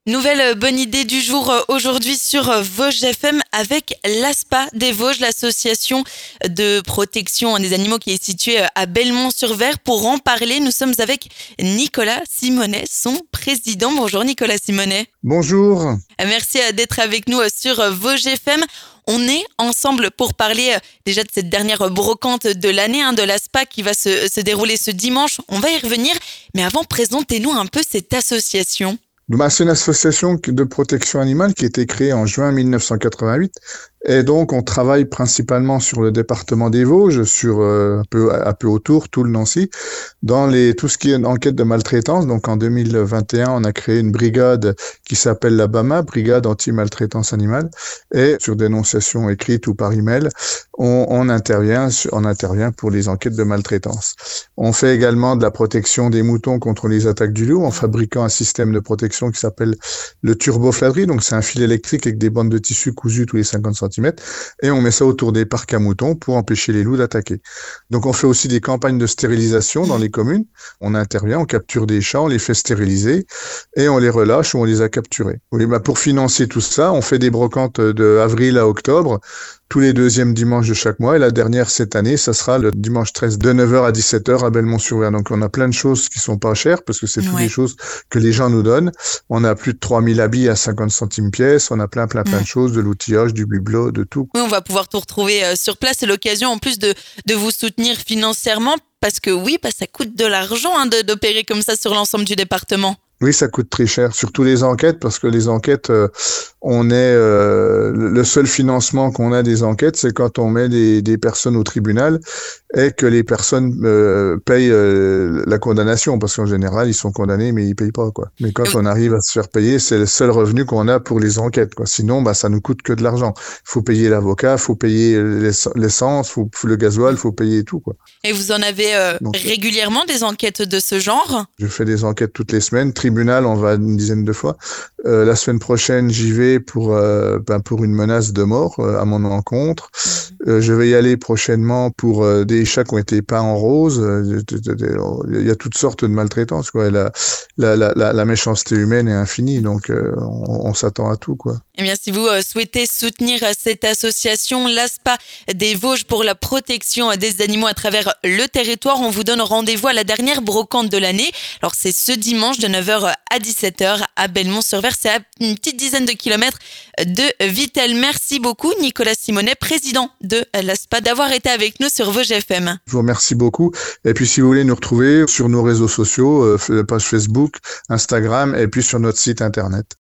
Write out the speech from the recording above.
Nouvelle bonne idée du jour aujourd'hui sur Vosges FM avec l'ASPA des Vosges, l'association de protection des animaux qui est située à Belmont-sur-Ver. Pour en parler, nous sommes avec Nicolas Simonet, son président. Bonjour Nicolas Simonet. Bonjour. Merci d'être avec nous sur Vosges FM. On est ensemble pour parler déjà de cette dernière brocante de l'année de l'ASPA qui va se dérouler ce dimanche. On va y revenir, mais avant, présentez-nous un peu cette association. C'est une association de protection animale qui a été créée en juin 1988. Et donc, on travaille principalement sur le département des Vosges, sur un peu autour, tout le Nancy, dans tout ce qui est enquête de maltraitance. Donc, en 2021, on a créé une brigade qui s'appelle la BAMA, Brigade Anti-Maltraitance Animale. Et sur dénonciation écrite ou par email, on intervient pour les enquêtes de maltraitance. On fait également de la protection des moutons contre les attaques du loup en fabriquant un système de protection qui s'appelle le turbofladerie. Donc, c'est un fil électrique avec des bandes de tissu cousues tous les 50 cm. Et on met ça autour des parcs à moutons pour empêcher les loups d'attaquer. Donc on fait aussi des campagnes de stérilisation dans les communes. On intervient, on capture des chats, on les fait stériliser et on les relâche où on les a capturés. Oui, pour financer tout ça, on fait des brocantes de avril à octobre, tous les deuxièmes dimanches de chaque mois. Et la dernière cette année, ça sera le dimanche 13 de 9h à 17h à Belmont-sur-Ver. Donc on a plein de choses qui sont pas chères parce que c'est toutes les choses que les gens nous donnent. On a plus de 3000 habits à 50 centimes pièce. On a plein de choses, de l'outillage, du bibelot, de tout. Oui, on va pouvoir tout retrouver sur place. C'est l'occasion en plus de vous soutenir financièrement parce que ça coûte de l'argent d'opérer comme ça sur l'ensemble du département. Oui, ça coûte très cher, surtout les enquêtes, parce que les enquêtes, le seul financement qu'on a des enquêtes, c'est quand on met des personnes au tribunal et que les personnes payent la condamnation, parce qu'en général, ils sont condamnés, mais ils payent pas, quoi. Mais quand on arrive à se faire payer, c'est le seul revenu qu'on a pour les enquêtes, quoi. Sinon, ça nous coûte que de l'argent. Il faut payer l'avocat, il faut payer l'essence, le gasoil, il faut payer tout, quoi. Et vous en avez régulièrement des enquêtes de ce genre ? Je fais des enquêtes toutes les semaines. Tribunal, on va une dizaine de fois. La semaine prochaine, j'y vais pour une menace de mort à mon encontre. Je vais y aller prochainement pour des chats qui ont été peints en rose. Il y a toutes sortes de maltraitances, quoi. Et la méchanceté humaine est infinie, donc on s'attend à tout, quoi. Eh bien, si vous souhaitez soutenir cette association, l'ASPA des Vosges pour la protection des animaux à travers le territoire, on vous donne rendez-vous à la dernière brocante de l'année. Alors, c'est ce dimanche de 9h à 17h à Belmont-sur-Ver. C'est à une petite dizaine de kilomètres de Vittel. Merci beaucoup, Nicolas Simonet, président de l'ASPA, d'avoir été avec nous sur Vosges FM. Je vous remercie beaucoup. Et puis, si vous voulez nous retrouver sur nos réseaux sociaux, page Facebook, Instagram et puis sur notre site internet.